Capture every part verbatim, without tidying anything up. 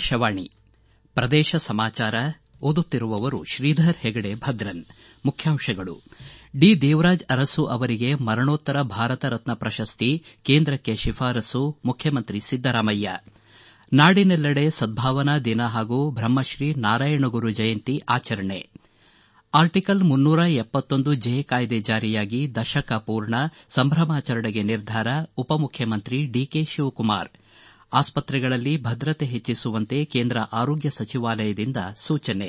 ಆಕಾಶವಾಣಿ ಪ್ರದೇಶ ಸಮಾಚಾರ ಓದುತ್ತಿರುವವರು ಶ್ರೀಧರ್ ಹೆಗಡೆ ಭದ್ರನ್. ಮುಖ್ಯಾಂಶಗಳು: ಡಿ ದೇವರಾಜ್ ಅರಸು ಅವರಿಗೆ ಮರಣೋತ್ತರ ಭಾರತ ರತ್ನ ಪ್ರಶಸ್ತಿ ಕೇಂದ್ರಕ್ಕೆ ಶಿಫಾರಸು. ಮುಖ್ಯಮಂತ್ರಿ ಸಿದ್ದರಾಮಯ್ಯ. ನಾಡಿನೆಲ್ಲೆಡೆ ಸದ್ಭಾವನಾ ದಿನ ಹಾಗೂ ಬ್ರಹ್ಮಶ್ರೀ ನಾರಾಯಣಗುರು ಜಯಂತಿ ಆಚರಣೆ. ಆರ್ಟಿಕಲ್ ಮುನ್ನೂರ ಎಪ್ಪತ್ತೊಂದು ಜೆ ಕಾಯ್ದೆ ಜಾರಿಯಾಗಿ ದಶಕ ಪೂರ್ಣ, ಸಂಭ್ರಮಾಚರಣೆಗೆ ನಿರ್ಧಾರ. ಉಪಮುಖ್ಯಮಂತ್ರಿ ಡಿಕೆ ಶಿವಕುಮಾರ್. ಆಸ್ಪತ್ರೆಗಳಲ್ಲಿ ಭದ್ರತೆ ಹೆಚ್ಚಿಸುವಂತೆ ಕೇಂದ್ರ ಆರೋಗ್ಯ ಸಚಿವಾಲಯದಿಂದ ಸೂಚನೆ.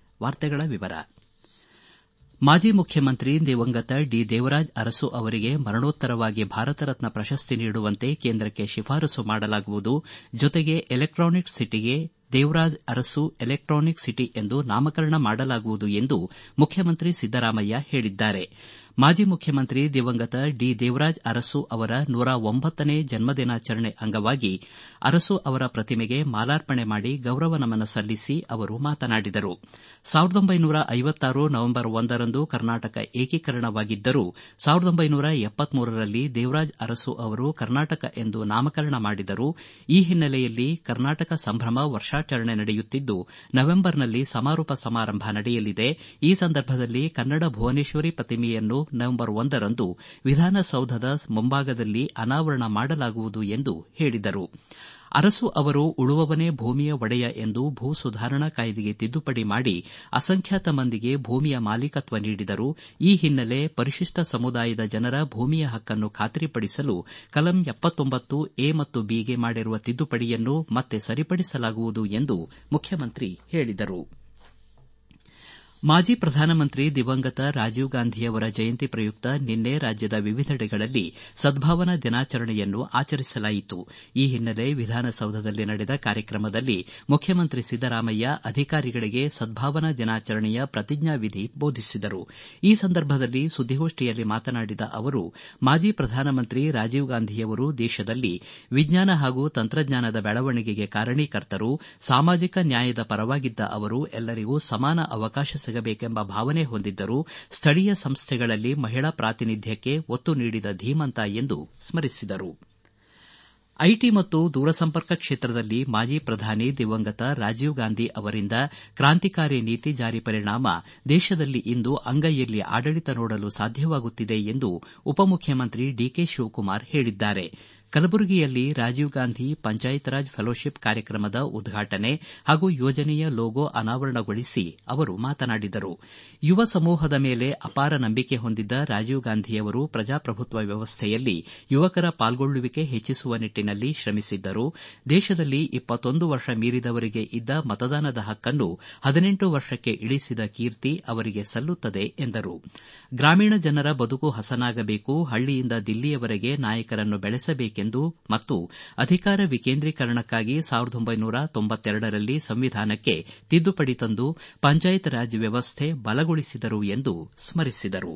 ಮಾಜಿ ಮುಖ್ಯಮಂತ್ರಿ ದಿವಂಗತ ಡಿ ದೇವರಾಜ್ ಅರಸು ಅವರಿಗೆ ಮರಣೋತ್ತರವಾಗಿ ಭಾರತ ರತ್ನ ಪ್ರಶಸ್ತಿ ನೀಡುವಂತೆ ಕೇಂದ್ರಕ್ಕೆ ಶಿಫಾರಸು ಮಾಡಲಾಗುವುದು. ಜೊತೆಗೆ ಎಲೆಕ್ಟಾನಿಕ್ ಸಿಟಿಗೆ ದೇವರಾಜ್ ಅರಸು ಎಲೆಕ್ಟಾನಿಕ್ ಸಿಟಿ ಎಂದು ನಾಮಕರಣ ಮಾಡಲಾಗುವುದು ಎಂದು ಮುಖ್ಯಮಂತ್ರಿ ಸಿದ್ದರಾಮಯ್ಯ ಹೇಳಿದ್ದಾರೆ. ಮಾಜಿ ಮುಖ್ಯಮಂತ್ರಿ ದಿವಂಗತ ಡಿ ದೇವರಾಜ್ ಅರಸು ಅವರ ನೂರ ಒಂಬತ್ತನೇ ಜನ್ಮದಿನಾಚರಣೆ ಅಂಗವಾಗಿ ಅರಸು ಅವರ ಪ್ರತಿಮೆಗೆ ಮಾಲಾರ್ಪಣೆ ಮಾಡಿ ಗೌರವ ನಮನ ಸಲ್ಲಿಸಿ ಅವರು ಮಾತನಾಡಿದರು. ಸಾವಿರದ ಒಂಬೈನೂರ ಐವತ್ತಾರು ನವೆಂಬರ್ ಒಂದರಂದು ಕರ್ನಾಟಕ ಏಕೀಕರಣವಾಗಿದ್ದರೂ ಸಾವಿರದ ಒಂಬೈನೂರ ಎಪ್ಪತ್ಮೂರರಲ್ಲಿ ದೇವರಾಜ್ ಅರಸು ಅವರು ಕರ್ನಾಟಕ ಎಂದು ನಾಮಕರಣ ಮಾಡಿದರು. ಈ ಹಿನ್ನೆಲೆಯಲ್ಲಿ ಕರ್ನಾಟಕ ಸಂಭ್ರಮ ವರ್ಷಾಚರಣೆ ನಡೆಯುತ್ತಿದ್ದು ನವೆಂಬರ್ನಲ್ಲಿ ಸಮಾರೋಪ ಸಮಾರಂಭ ನಡೆಯಲಿದೆ. ಈ ಸಂದರ್ಭದಲ್ಲಿ ಕನ್ನಡ ಭುವನೇಶ್ವರಿ ಪ್ರತಿಮೆಯನ್ನು ನವೆಂಬರ್ ಒಂದರಂದು ವಿಧಾನಸೌಧದ ಮುಂಭಾಗದಲ್ಲಿ ಅನಾವರಣ ಮಾಡಲಾಗುವುದು ಎಂದು ಹೇಳಿದರು. ಅರಸು ಅವರು ಉಳುವವನೇ ಭೂಮಿಯ ಒಡೆಯ ಎಂದು ಭೂ ಸುಧಾರಣಾ ಕಾಯ್ದೆಗೆ ತಿದ್ದುಪಡಿ ಮಾಡಿ ಅಸಂಖ್ಯಾತ ಮಂದಿಗೆ ಭೂಮಿಯ ಮಾಲೀಕತ್ವ ನೀಡಿದರು. ಈ ಹಿನ್ನೆಲೆ ಪರಿಶಿಷ್ಟ ಸಮುದಾಯದ ಜನರ ಭೂಮಿಯ ಹಕ್ಕನ್ನು ಖಾತ್ರಿಪಡಿಸಲು ಕಲಂ ಎಪ್ಪತ್ತೊಂಬತ್ತು ಎ ಮತ್ತು ಬಿಗೆ ಮಾಡಿರುವ ತಿದ್ದುಪಡಿಯನ್ನು ಮತ್ತೆ ಸರಿಪಡಿಸಲಾಗುವುದು ಎಂದು ಮುಖ್ಯಮಂತ್ರಿ ಹೇಳಿದರು. ಮಾಜಿ ಪ್ರಧಾನಮಂತ್ರಿ ದಿವಂಗತ ರಾಜೀವ್ ಗಾಂಧಿಯವರ ಜಯಂತಿ ಪ್ರಯುಕ್ತ ನಿನ್ನೆ ರಾಜ್ಯದ ವಿವಿಧೆಡೆಗಳಲ್ಲಿ ಸದ್ಭಾವನಾ ದಿನಾಚರಣೆಯನ್ನು ಆಚರಿಸಲಾಯಿತು. ಈ ಹಿನ್ನೆಲೆ ವಿಧಾನಸೌಧದಲ್ಲಿ ನಡೆದ ಕಾರ್ಯಕ್ರಮದಲ್ಲಿ ಮುಖ್ಯಮಂತ್ರಿ ಸಿದ್ದರಾಮಯ್ಯ ಅಧಿಕಾರಿಗಳಿಗೆ ಸದ್ಭಾವನಾ ದಿನಾಚರಣೆಯ ಪ್ರತಿಜ್ಞಾವಿಧಿ ಬೋಧಿಸಿದರು. ಈ ಸಂದರ್ಭದಲ್ಲಿ ಸುದ್ದಿಗೋಷ್ಠಿಯಲ್ಲಿ ಮಾತನಾಡಿದ ಅವರು, ಮಾಜಿ ಪ್ರಧಾನಮಂತ್ರಿ ರಾಜೀವ್ ಗಾಂಧಿಯವರು ದೇಶದಲ್ಲಿ ವಿಜ್ಞಾನ ಹಾಗೂ ತಂತ್ರಜ್ಞಾನದ ಬೆಳವಣಿಗೆಗೆ ಕಾರಣೀಕರ್ತರು. ಸಾಮಾಜಿಕ ನ್ಯಾಯದ ಪರವಾಗಿದ್ದ ಅವರು ಎಲ್ಲರಿಗೂ ಸಮಾನ ಅವಕಾಶ ಸಿಗಬೇಕೆಂಬ ಭಾವನೆ ಹೊಂದಿದ್ದರು. ಸ್ಥಳೀಯ ಸಂಸ್ಥೆಗಳಲ್ಲಿ ಮಹಿಳಾ ಪ್ರಾತಿನಿಧ್ಯಕ್ಕೆ ಒತ್ತು ನೀಡಿದ ಧೀಮಂತ ಎಂದು ಸ್ಮರಿಸಿದರು. ಐಟಿ ಮತ್ತು ದೂರಸಂಪರ್ಕ ಕ್ಷೇತ್ರದಲ್ಲಿ ಮಾಜಿ ಪ್ರಧಾನಿ ದಿವಂಗತ ರಾಜೀವ್ ಗಾಂಧಿ ಅವರಿಂದ ಕ್ರಾಂತಿಕಾರಿ ನೀತಿ ಜಾರಿ ಪರಿಣಾಮ ದೇಶದಲ್ಲಿ ಇಂದು ಅಂಗೈಯಲ್ಲಿ ಆಡಳಿತ ನೋಡಲು ಸಾಧ್ಯವಾಗುತ್ತಿದೆ ಎಂದು ಉಪಮುಖ್ಯಮಂತ್ರಿ ಡಿಕೆ ಶಿವಕುಮಾರ್ ಹೇಳಿದ್ದಾರೆ. ಕಲಬುರಗಿಯಲ್ಲಿ ರಾಜೀವ್ ಗಾಂಧಿ ಪಂಚಾಯತ್ ರಾಜ್ ಫೆಲೋಶಿಪ್ ಕಾರ್ಯಕ್ರಮದ ಉದ್ಘಾಟನೆ ಹಾಗೂ ಯೋಜನೆಯ ಲೋಗೋ ಅನಾವರಣಗೊಳಿಸಿ ಅವರು ಮಾತನಾಡಿದರು. ಯುವ ಸಮೂಹದ ಮೇಲೆ ಅಪಾರ ನಂಬಿಕೆ ಹೊಂದಿದ್ದ ರಾಜೀವ್ ಗಾಂಧಿಯವರು ಪ್ರಜಾಪ್ರಭುತ್ವ ವ್ಯವಸ್ಥೆಯಲ್ಲಿ ಯುವಕರ ಪಾಲ್ಗೊಳ್ಳುವಿಕೆ ಹೆಚ್ಚಿಸುವ ನಿಟ್ಟನಲ್ಲಿ ಶ್ರಮಿಸಿದ್ದರು. ದೇಶದಲ್ಲಿ ಇಪ್ಪತ್ತೊಂದು ವರ್ಷ ಮೀರಿದವರಿಗೆ ಇದ್ದ ಮತದಾನದ ಹಕ್ಕನ್ನು ಹದಿನೆಂಟು ವರ್ಷಕ್ಕೆ ಇಳಿಸಿದ ಕೀರ್ತಿ ಅವರಿಗೆ ಸಲ್ಲುತ್ತದೆ ಎಂದರು. ಗ್ರಾಮೀಣ ಜನರ ಬದುಕು ಹಸನಾಗಬೇಕು, ಹಳ್ಳಿಯಿಂದ ದಿಲ್ಲಿಯವರೆಗೆ ನಾಯಕರನ್ನು ಬೆಳೆಸಬೇಕು ಮತ್ತು ಅಧಿಕಾರ ವಿಕೇಂದ್ರೀಕರಣಕ್ಕಾಗಿ ಸಾವಿರದ ಒಂಬೈನೂರ ತೊಂಬತ್ತೆರಡರಲ್ಲಿ ಸಂವಿಧಾನಕ್ಕೆ ತಿದ್ದುಪಡಿ ತಂದು ಪಂಚಾಯತ್ ರಾಜ್ ವ್ಯವಸ್ಥೆ ಬಲಗೊಳಿಸಿದರು ಎಂದು ಸ್ಮರಿಸಿದರು.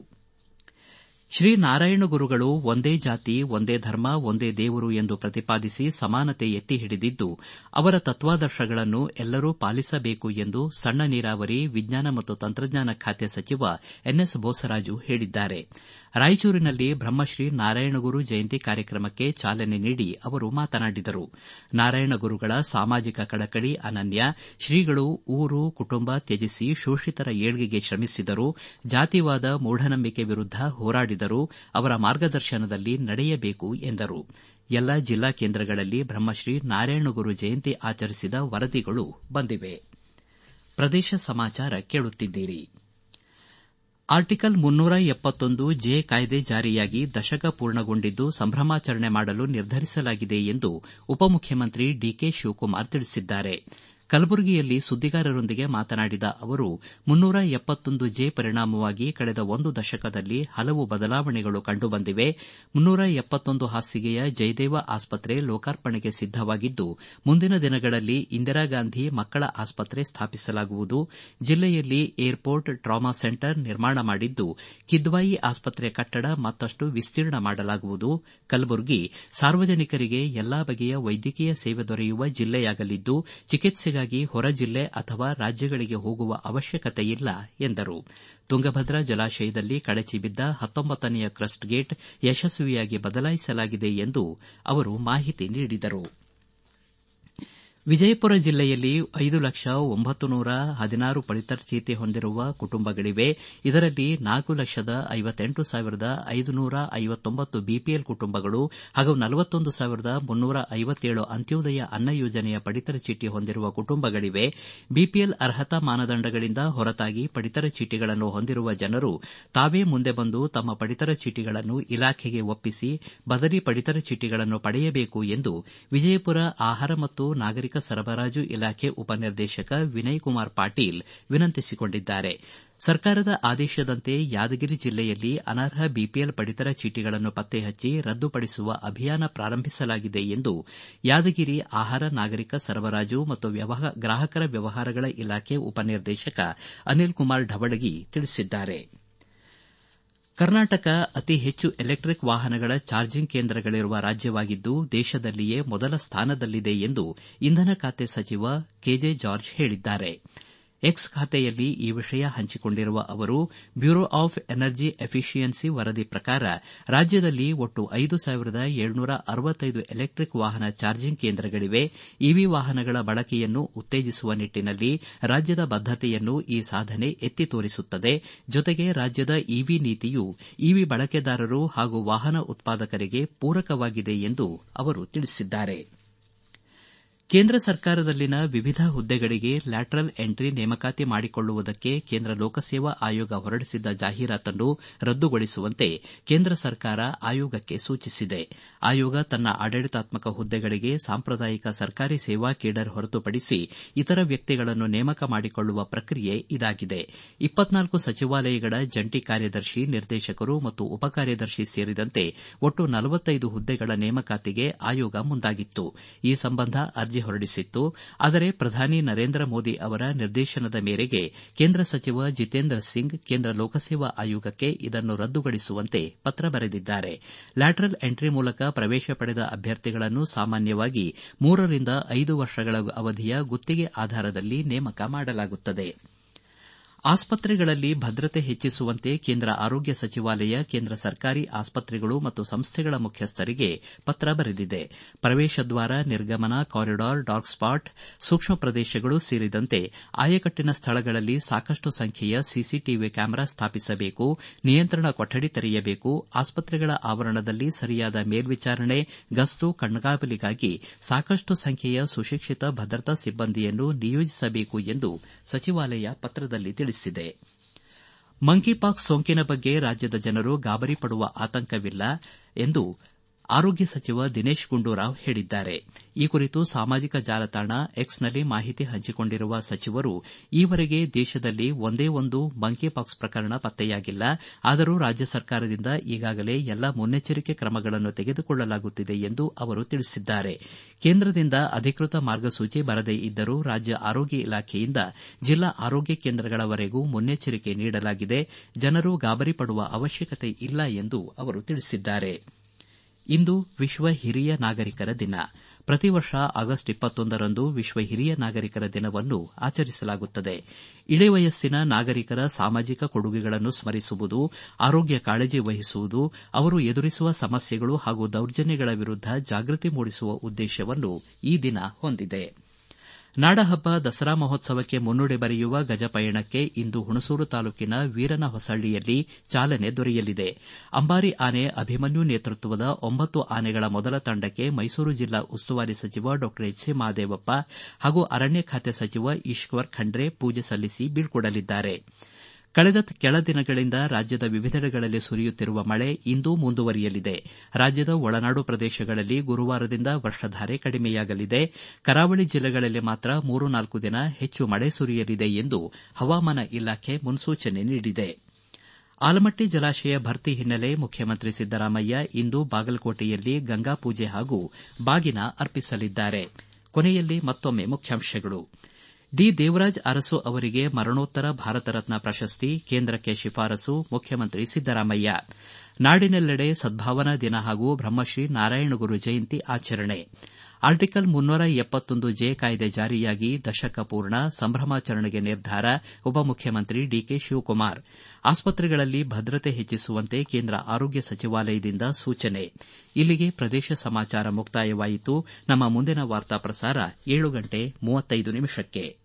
ಶ್ರೀನಾರಾಯಣ ಗುರುಗಳು ಒಂದೇ ಜಾತಿ, ಒಂದೇ ಧರ್ಮ, ಒಂದೇ ದೇವರು ಎಂದು ಪ್ರತಿಪಾದಿಸಿ ಸಮಾನತೆ ಎತ್ತಿ ಹಿಡಿದಿದ್ದು ಅವರ ತತ್ವಾದರ್ಶಗಳನ್ನು ಎಲ್ಲರೂ ಪಾಲಿಸಬೇಕು ಎಂದು ಸಣ್ಣ ನೀರಾವರಿ, ವಿಜ್ಞಾನ ಮತ್ತು ತಂತ್ರಜ್ಞಾನ ಖಾತೆ ಸಚಿವ ಎನ್ ಎಸ್ ಬೋಸರಾಜು ಹೇಳಿದ್ದಾರೆ. ರಾಯಚೂರಿನಲ್ಲಿ ಬ್ರಹ್ಮಶ್ರೀ ನಾರಾಯಣಗುರು ಜಯಂತಿ ಕಾರ್ಯಕ್ರಮಕ್ಕೆ ಚಾಲನೆ ನೀಡಿ ಅವರು ಮಾತನಾಡಿದರು. ನಾರಾಯಣ ಗುರುಗಳ ಸಾಮಾಜಿಕ ಕಳಕಳಿ ಅನನ್ಯ. ಶ್ರೀಗಳು ಊರು ಕುಟುಂಬ ತ್ಯಜಿಸಿ ಶೋಷಿತರ ಏಳ್ಗೆಗೆ ಶ್ರಮಿಸಿದರು. ಜಾತಿವಾದ, ಮೂಢನಂಬಿಕೆ ವಿರುದ್ಧ ಹೋರಾಡಿದರು. ಅವರ ಮಾರ್ಗದರ್ಶನದಲ್ಲಿ ನಡೆಯಬೇಕು ಎಂದರು. ಎಲ್ಲ ಜಿಲ್ಲಾ ಕೇಂದ್ರಗಳಲ್ಲಿ ಬ್ರಹ್ಮಶ್ರೀ ನಾರಾಯಣಗುರು ಜಯಂತಿ ಆಚರಿಸಿದ ವರದಿಗಳು ಬಂದಿವೆ. ಪ್ರದೇಶ ಸಮಾಚಾರ ಕೇಳುತ್ತಿದ್ದೀರಿ. ಆರ್ಟಿಕಲ್ ಮುನ್ನೂರ ಎಪ್ಪತ್ತೊಂದು ಜೆ ಕಾಯ್ದೆ ಜಾರಿಯಾಗಿ ದಶಕ ಪೂರ್ಣಗೊಂಡಿದ್ದು ಸಂಭ್ರಮಾಚರಣೆ ಮಾಡಲು ನಿರ್ಧರಿಸಲಾಗಿದೆ ಎಂದು ಉಪಮುಖ್ಯಮಂತ್ರಿ ಡಿಕೆ ಶಿವಕುಮಾರ್ ತಿಳಿಸಿದ್ದಾರೆ. ಕಲಬುರಗಿಯಲ್ಲಿ ಸುದ್ದಿಗಾರರೊಂದಿಗೆ ಮಾತನಾಡಿದ ಅವರು, ಮುನ್ನೂರ ಎಪ್ಪತ್ತೊಂದು ಜೆ ಪರಿಣಾಮವಾಗಿ ಕಳೆದ ಒಂದು ದಶಕದಲ್ಲಿ ಹಲವು ಬದಲಾವಣೆಗಳು ಕಂಡುಬಂದಿವೆ. ಮುನ್ನೂರ ಎಪ್ಪತ್ತೊಂದು ಹಾಸಿಗೆಯ ಜಯದೇವ ಆಸ್ಪತ್ರೆ ಲೋಕಾರ್ಪಣೆಗೆ ಸಿದ್ದವಾಗಿದ್ದು ಮುಂದಿನ ದಿನಗಳಲ್ಲಿ ಇಂದಿರಾಗಾಂಧಿ ಮಕ್ಕಳ ಆಸ್ಪತ್ರೆ ಸ್ಥಾಪಿಸಲಾಗುವುದು. ಜಿಲ್ಲೆಯಲ್ಲಿ ಏರ್ಪೋರ್ಟ್ ಟ್ರಾಮಾ ಸೆಂಟರ್ ನಿರ್ಮಾಣ ಮಾಡಿದ್ದು ಕಿದ್ವಾಯಿ ಆಸ್ಪತ್ರೆ ಕಟ್ಟಡ ಮತ್ತಷ್ಟು ವಿಸ್ತೀರ್ಣ ಮಾಡಲಾಗುವುದು. ಕಲಬುರಗಿ ಸಾರ್ವಜನಿಕರಿಗೆ ಎಲ್ಲಾ ಬಗೆಯ ವೈದ್ಯಕೀಯ ಸೇವೆ ದೊರೆಯುವ ಜಿಲ್ಲೆಯಾಗಲಿದ್ದು ಚಿಕಿತ್ಸೆಗಾಗಿ ಹೊರ ಜಿಲ್ಲೆ ಅಥವಾ ರಾಜ್ಯಗಳಿಗೆ ಹೋಗುವ ಅವಶ್ಯಕತೆಯಿಲ್ಲ ಎಂದರು. ತುಂಗಭದ್ರಾ ಜಲಾಶಯದಲ್ಲಿ ಕಳಚಿ ಬಿದ್ದ ಹತ್ತೊಂಬತ್ತನೆಯ ಕ್ರಸ್ಟ್ ಗೇಟ್ ಯಶಸ್ವಿಯಾಗಿ ಬದಲಾಯಿಸಲಾಗಿದೆ ಎಂದು ಅವರು ಮಾಹಿತಿ ನೀಡಿದರು. ವಿಜಯಪುರ ಜಿಲ್ಲೆಯಲ್ಲಿ ಐದು ಲಕ್ಷ ಒಂಬತ್ತು ನೂರ ಹದಿನಾರು ಪಡಿತರ ಚೀಟಿ ಹೊಂದಿರುವ ಕುಟುಂಬಗಳಿವೆ. ಇದರಲ್ಲಿ ನಾಲ್ಕು ಲಕ್ಷದ ಐವತ್ತೆಂಟು ಸಾವಿರದ ಐದುನೂರ ಐವತ್ತೊಂಬತ್ತು ಬಿಪಿಎಲ್ ಕುಟುಂಬಗಳು ಹಾಗೂ ನಲವತ್ತೊಂದು ಸಾವಿರದ ಮುನ್ನೂರ ಐವತ್ತೇಳು ಅಂತ್ಯೋದಯ ಅನ್ನ ಯೋಜನೆಯ ಪಡಿತರ ಚೀಟಿ ಹೊಂದಿರುವ ಕುಟುಂಬಗಳಿವೆ. ಬಿಪಿಎಲ್ ಅರ್ಹತಾ ಮಾನದಂಡಗಳಿಂದ ಹೊರತಾಗಿ ಪಡಿತರ ಚೀಟಿಗಳನ್ನು ಹೊಂದಿರುವ ಜನರು ತಾವೇ ಮುಂದೆ ಬಂದು ತಮ್ಮ ಪಡಿತರ ಚೀಟಿಗಳನ್ನು ಇಲಾಖೆಗೆ ಒಪ್ಪಿಸಿ ಬದಲಿ ಪಡಿತರ ಚೀಟಿಗಳನ್ನು ಪಡೆಯಬೇಕು ಎಂದು ವಿಜಯಪುರ ಆಹಾರ ಮತ್ತು ನಾಗರಿಕ ಸರಬರಾಜು ಇಲಾಖೆ ಉಪನಿರ್ದೇಶಕ ವಿನಯ್ ಕುಮಾರ್ ಪಾಟೀಲ್ ವಿನಂತಿಸಿಕೊಂಡಿದ್ದಾರೆ. ಸರ್ಕಾರದ ಆದೇಶದಂತೆ ಯಾದಗಿರಿ ಜಿಲ್ಲೆಯಲ್ಲಿ ಅನರ್ಹ ಬಿಪಿಎಲ್ ಪಡಿತರ ಚೀಟಿಗಳನ್ನು ಪತ್ತೆ ಹಚ್ಚಿ ರದ್ದುಪಡಿಸುವ ಅಭಿಯಾನ ಪ್ರಾರಂಭಿಸಲಾಗಿದೆ ಎಂದು ಯಾದಗಿರಿ ಆಹಾರ ನಾಗರಿಕ ಸರಬರಾಜು ಮತ್ತು ಗ್ರಾಹಕರ ವ್ಯವಹಾರಗಳ ಇಲಾಖೆ ಉಪನಿರ್ದೇಶಕ ಅನಿಲ್ ಕುಮಾರ್ ಢವಳಗಿ ತಿಳಿಸಿದ್ದಾರೆ. ಕರ್ನಾಟಕ ಅತಿ ಹೆಚ್ಚು ಎಲೆಕ್ಟಿಕ್ ವಾಹನಗಳ ಚಾರ್ಜಿಂಗ್ ಕೇಂದ್ರಗಳಿರುವ ರಾಜ್ಯವಾಗಿದ್ದು ದೇಶದಲ್ಲಿಯೇ ಮೊದಲ ಸ್ಥಾನದಲ್ಲಿದೆ ಎಂದು ಇಂಧನ ಖಾತೆ ಸಚಿವ ಕೆಜೆ ಜಾರ್ಜ್ ಹೇಳಿದ್ದಾರೆ. ಎಕ್ಸ್ ಖಾತೆಯಲ್ಲಿ ಈ ವಿಷಯ ಹಂಚಿಕೊಂಡಿರುವ ಅವರು ಬ್ಯೂರೋ ಆಫ್ ಎನರ್ಜಿ ಎಫಿಷಿಯನ್ಸಿ ವರದಿ ಪ್ರಕಾರ ರಾಜ್ಯದಲ್ಲಿ ಒಟ್ಟು ಐದು ಸಾವಿರದ ಏಳುನೂರ ಅರವತ್ತೈದು ಎಲೆಕ್ಟಿಕ್ ವಾಹನ ಚಾರ್ಜಿಂಗ್ ಕೇಂದ್ರಗಳಿವೆ. ಇವಿ ವಾಹನಗಳ ಬಳಕೆಯನ್ನು ಉತ್ತೇಜಿಸುವ ನಿಟ್ಟನಲ್ಲಿ ರಾಜ್ಯದ ಬದ್ದತೆಯನ್ನು ಈ ಸಾಧನೆ ಎತ್ತಿ ತೋರಿಸುತ್ತದೆ. ಜೊತೆಗೆ ರಾಜ್ಯದ ಇವಿ ನೀತಿಯು ಇವಿ ಬಳಕೆದಾರರು ಹಾಗೂ ವಾಹನ ಉತ್ಪಾದಕರಿಗೆ ಪೂರಕವಾಗಿದೆ ಎಂದು ಅವರು ತಿಳಿಸಿದ್ದಾರೆ. ಕೇಂದ್ರ ಸರ್ಕಾರದಲ್ಲಿನ ವಿವಿಧ ಹುದ್ದೆಗಳಿಗೆ ಲ್ಯಾಟರಲ್ ಎಂಟ್ರಿ ನೇಮಕಾತಿ ಮಾಡಿಕೊಳ್ಳುವುದಕ್ಕೆ ಕೇಂದ್ರ ಲೋಕಸೇವಾ ಆಯೋಗ ಹೊರಡಿಸಿದ್ದ ಜಾಹೀರಾತನ್ನು ರದ್ದುಗೊಳಿಸುವಂತೆ ಕೇಂದ್ರ ಸರ್ಕಾರ ಆಯೋಗಕ್ಕೆ ಸೂಚಿಸಿದೆ. ಆಯೋಗ ತನ್ನ ಆಡಳಿತಾತ್ಮಕ ಹುದ್ದೆಗಳಿಗೆ ಸಾಂಪ್ರದಾಯಿಕ ಸರ್ಕಾರಿ ಸೇವಾ ಕೇಡರ್ ಹೊರತುಪಡಿಸಿ ಇತರ ವ್ಯಕ್ತಿಗಳನ್ನು ನೇಮಕ ಮಾಡಿಕೊಳ್ಳುವ ಪ್ರಕ್ರಿಯೆ ಇದಾಗಿದೆ. ಇಪ್ಪತ್ನಾಲ್ಕು ಸಚಿವಾಲಯಗಳ ಜಂಟಿ ಕಾರ್ಯದರ್ಶಿ, ನಿರ್ದೇಶಕರು ಮತ್ತು ಉಪಕಾರ್ಯದರ್ಶಿ ಸೇರಿದಂತೆ ಒಟ್ಟು ನಲವತ್ತೈದು ಹುದ್ದೆಗಳ ನೇಮಕಾತಿಗೆ ಆಯೋಗ ಮುಂದಾಗಿತ್ತು. ಈ ಸಂಬಂಧ ಅರ್ಜಿ ಹೊರಡಿಸಿತ್ತು. ಆದರೆ ಪ್ರಧಾನಿ ನರೇಂದ್ರ ಮೋದಿ ಅವರ ನಿರ್ದೇಶನದ ಮೇರೆಗೆ ಕೇಂದ್ರ ಸಚಿವ ಜಿತೇಂದ್ರ ಸಿಂಗ್ ಕೇಂದ್ರ ಲೋಕಸೇವಾ ಆಯೋಗಕ್ಕೆ ಇದನ್ನು ರದ್ದುಗೊಳಿಸುವಂತೆ ಪತ್ರ ಬರೆದಿದ್ದಾರೆ. ಲ್ಯಾಟರಲ್ ಎಂಟ್ರಿ ಮೂಲಕ ಪ್ರವೇಶ ಪಡೆದ ಅಭ್ಯರ್ಥಿಗಳನ್ನು ಸಾಮಾನ್ಯವಾಗಿ ಮೂರರಿಂದ ಐದು ವರ್ಷಗಳ ಅವಧಿಯ ಗುತ್ತಿಗೆ ಆಧಾರದಲ್ಲಿ ನೇಮಕ ಮಾಡಲಾಗುತ್ತದೆ. ಆಸ್ಪತ್ರೆಗಳಲ್ಲಿ ಭದ್ರತೆ ಹೆಚ್ಚಿಸುವಂತೆ ಕೇಂದ್ರ ಆರೋಗ್ಯ ಸಚಿವಾಲಯ ಕೇಂದ್ರ ಸರ್ಕಾರಿ ಆಸ್ಪತ್ರೆಗಳು ಮತ್ತು ಸಂಸ್ಥೆಗಳ ಮುಖ್ಯಸ್ಥರಿಗೆ ಪತ್ರ ಬರೆದಿದೆ. ಪ್ರವೇಶ ದ್ವಾರ, ನಿರ್ಗಮನ ಕಾರಿಡಾರ್, ಡಾರ್ಕ್ ಸ್ಪಾಟ್, ಸೂಕ್ಷ್ಮ ಪ್ರದೇಶಗಳು ಸೇರಿದಂತೆ ಆಯಕಟ್ಟಿನ ಸ್ಥಳಗಳಲ್ಲಿ ಸಾಕಷ್ಟು ಸಂಖ್ಯೆಯ ಸಿಸಿಟಿವಿ ಕ್ಯಾಮೆರಾ ಸ್ಥಾಪಿಸಬೇಕು. ನಿಯಂತ್ರಣ ಕೊಠಡಿ ತೆರೆಯಬೇಕು. ಆಸ್ಪತ್ರೆಗಳ ಆವರಣದಲ್ಲಿ ಸರಿಯಾದ ಮೇಲ್ವಿಚಾರಣೆ, ಗಸ್ತು, ಕಣ್ಗಾವಲಿಗಾಗಿ ಸಾಕಷ್ಟು ಸಂಖ್ಯೆಯ ಸುಶಿಕ್ಷಿತ ಭದ್ರತಾ ಸಿಬ್ಬಂದಿಯನ್ನು ನಿಯೋಜಿಸಬೇಕು ಎಂದು ಸಚಿವಾಲಯ ಪತ್ರದಲ್ಲಿ ತಿಳಿಸಿದೆ. ಮಂಕಿಪಾಕ್ಸ್ ಸೋಂಕಿನ ಬಗ್ಗೆ ರಾಜ್ಯದ ಜನರು ಗಾಬರಿ ಪಡುವ ಆತಂಕವಿಲ್ಲ ಎಂದು ಆರೋಗ್ಯ ಸಚಿವ ದಿನೇಶ್ ಗುಂಡೂರಾವ್ ಹೇಳಿದ್ದಾರೆ. ಈ ಕುರಿತು ಸಾಮಾಜಿಕ ಜಾಲತಾಣ ಎಕ್ಸ್ನಲ್ಲಿ ಮಾಹಿತಿ ಹಂಚಿಕೊಂಡಿರುವ ಸಚಿವರು ಈವರೆಗೆ ದೇಶದಲ್ಲಿ ಒಂದೇ ಒಂದು ಮಂಕಿಪಾಕ್ಸ್ ಪ್ರಕರಣ ಪತ್ತೆಯಾಗಿಲ್ಲ. ಆದರೂ ರಾಜ್ಯ ಸರ್ಕಾರದಿಂದ ಈಗಾಗಲೇ ಎಲ್ಲಾ ಮುನ್ನೆಚ್ಚರಿಕೆ ಕ್ರಮಗಳನ್ನು ತೆಗೆದುಕೊಳ್ಳಲಾಗುತ್ತಿದೆ ಎಂದು ಅವರು ತಿಳಿಸಿದ್ದಾರೆ. ಕೇಂದ್ರದಿಂದ ಅಧಿಕೃತ ಮಾರ್ಗಸೂಚಿ ಬರದೇ ಇದ್ದರೂ ರಾಜ್ಯ ಆರೋಗ್ಯ ಇಲಾಖೆಯಿಂದ ಜಿಲ್ಲಾ ಆರೋಗ್ಯ ಕೇಂದ್ರಗಳವರೆಗೂ ಮುನ್ನೆಚ್ಚರಿಕೆ ನೀಡಲಾಗಿದೆ. ಜನರು ಗಾಬರಿ ಪಡುವ ಅವಶ್ಯಕತೆ ಇಲ್ಲ ಎಂದು ಅವರು ತಿಳಿಸಿದ್ದಾರೆ. ಇಂದು ವಿಶ್ವ ಹಿರಿಯ ನಾಗರಿಕರ ದಿನ. ಪ್ರತಿ ವರ್ಷ ಆಗಸ್ಟ್ ಇಪ್ಪತ್ತೊಂದರಂದು ವಿಶ್ವ ಹಿರಿಯ ನಾಗರಿಕರ ದಿನವನ್ನು ಆಚರಿಸಲಾಗುತ್ತದೆ. ಇಳಿವಯಸ್ಸಿನ ನಾಗರಿಕರ ಸಾಮಾಜಿಕ ಕೊಡುಗೆಗಳನ್ನು ಸ್ಮರಿಸುವುದು, ಆರೋಗ್ಯ ಕಾಳಜಿ ವಹಿಸುವುದು, ಅವರು ಎದುರಿಸುವ ಸಮಸ್ಯೆಗಳು ಹಾಗೂ ದೌರ್ಜನ್ಯಗಳ ವಿರುದ್ದ ಜಾಗೃತಿ ಮೂಡಿಸುವ ಉದ್ದೇಶವನ್ನು ಈ ದಿನ ಹೊಂದಿದೆ. ನಾಡಹಬ್ಬ ದಸರಾ ಮಹೋತ್ಸವಕ್ಕೆ ಮುನ್ನುಡಿ ಬರೆಯುವ ಗಜಪಯಣಕ್ಕೆ ಇಂದು ಹುಣಸೂರು ತಾಲೂಕಿನ ವೀರನ ಹೊಸಳ್ಳಿಯಲ್ಲಿ ಚಾಲನೆ ದೊರೆಯಲಿದೆ. ಅಂಬಾರಿ ಆನೆ ಅಭಿಮನ್ಯು ನೇತೃತ್ವದ ಒಂಬತ್ತು ಆನೆಗಳ ಮೊದಲ ತಂಡಕ್ಕೆ ಮೈಸೂರು ಜಿಲ್ಲಾ ಉಸ್ತುವಾರಿ ಸಚಿವ ಡಾ ಎಚ್ ಸಿ ಮಹದೇವಪ್ಪ ಹಾಗೂ ಅರಣ್ಯ ಖಾತೆ ಸಚಿವ ಈಶ್ವರ್ ಖಂಡ್ರೆ ಪೂಜೆ ಸಲ್ಲಿಸಿ ಬೀಳ್ಕೊಡಲಿದ್ದಾರೆ. ಕಳೆದ ಕೆಲ ದಿನಗಳಿಂದ ರಾಜ್ಯದ ವಿವಿಧೆಡೆಗಳಲ್ಲಿ ಸುರಿಯುತ್ತಿರುವ ಮಳೆ ಇಂದೂ ಮುಂದುವರಿಯಲಿದೆ. ರಾಜ್ಯದ ಒಳನಾಡು ಪ್ರದೇಶಗಳಲ್ಲಿ ಗುರುವಾರದಿಂದ ವರ್ಷಧಾರೆ ಕಡಿಮೆಯಾಗಲಿದೆ. ಕರಾವಳಿ ಜಿಲ್ಲೆಗಳಲ್ಲಿ ಮಾತ್ರ ಮೂರು ನಾಲ್ಕು ದಿನ ಹೆಚ್ಚು ಮಳೆ ಸುರಿಯಲಿದೆ ಎಂದು ಹವಾಮಾನ ಇಲಾಖೆ ಮುನ್ಸೂಚನೆ ನೀಡಿದೆ. ಆಲಮಟ್ಟಿ ಜಲಾಶಯ ಭರ್ತಿ ಹಿನ್ನೆಲೆ ಮುಖ್ಯಮಂತ್ರಿ ಸಿದ್ದರಾಮಯ್ಯ ಇಂದು ಬಾಗಲಕೋಟೆಯಲ್ಲಿ ಗಂಗಾಪೂಜೆ ಹಾಗೂ ಬಾಗಿನ ಅರ್ಪಿಸಲಿದ್ದಾರೆ. ಕೊನೆಯಲ್ಲಿ ಮತ್ತೊಮ್ಮೆ ಮುಖ್ಯಾಂಶಗಳು. ಡಿ ದೇವರಾಜ ಅರಸು ಅವರಿಗೆ ಮರಣೋತ್ತರ ಭಾರತ ರತ್ನ ಪ್ರಶಸ್ತಿ ಕೇಂದ್ರಕ್ಕೆ ಶಿಫಾರಸು, ಮುಖ್ಯಮಂತ್ರಿ ಸಿದ್ದರಾಮಯ್ಯ. ನಾಡಿನೆಲ್ಲೆಡೆ ಸದ್ಭಾವನಾ ದಿನ ಹಾಗೂ ಬ್ರಹ್ಮಶ್ರೀ ನಾರಾಯಣಗುರು ಜಯಂತಿ ಆಚರಣೆ. ಆರ್ಟಿಕಲ್ ಮುನ್ನೂರ ಎಪ್ಪತ್ತೊಂದು ಜೆ ಕಾಯ್ದೆ ಜಾರಿಯಾಗಿ ದಶಕ ಪೂರ್ಣ ಸಂಭ್ರಮಾಚರಣೆಗೆ ನಿರ್ಧಾರ ಉಪಮುಖ್ಯಮಂತ್ರಿ ಡಿಕೆ ಶಿವಕುಮಾರ್ ಆಸ್ಪತ್ರೆಗಳಲ್ಲಿ ಭದ್ರತೆ ಹೆಚ್ಚಿಸುವಂತೆ ಕೇಂದ್ರ ಆರೋಗ್ಯ ಸಚಿವಾಲಯದಿಂದ ಸೂಚನೆ. ಇಲ್ಲಿಗೆ ಪ್ರದೇಶ ಸಮಾಚಾರ ಮುಕ್ತಾಯವಾಯಿತು. ನಮ್ಮ ಮುಂದಿನ ವಾರ್ತಾ ಪ್ರಸಾರ ಏಳು ಗಂಟೆ ಮೂವತ್ತೈದು ನಿಮಿಷಕ್ಕೆ.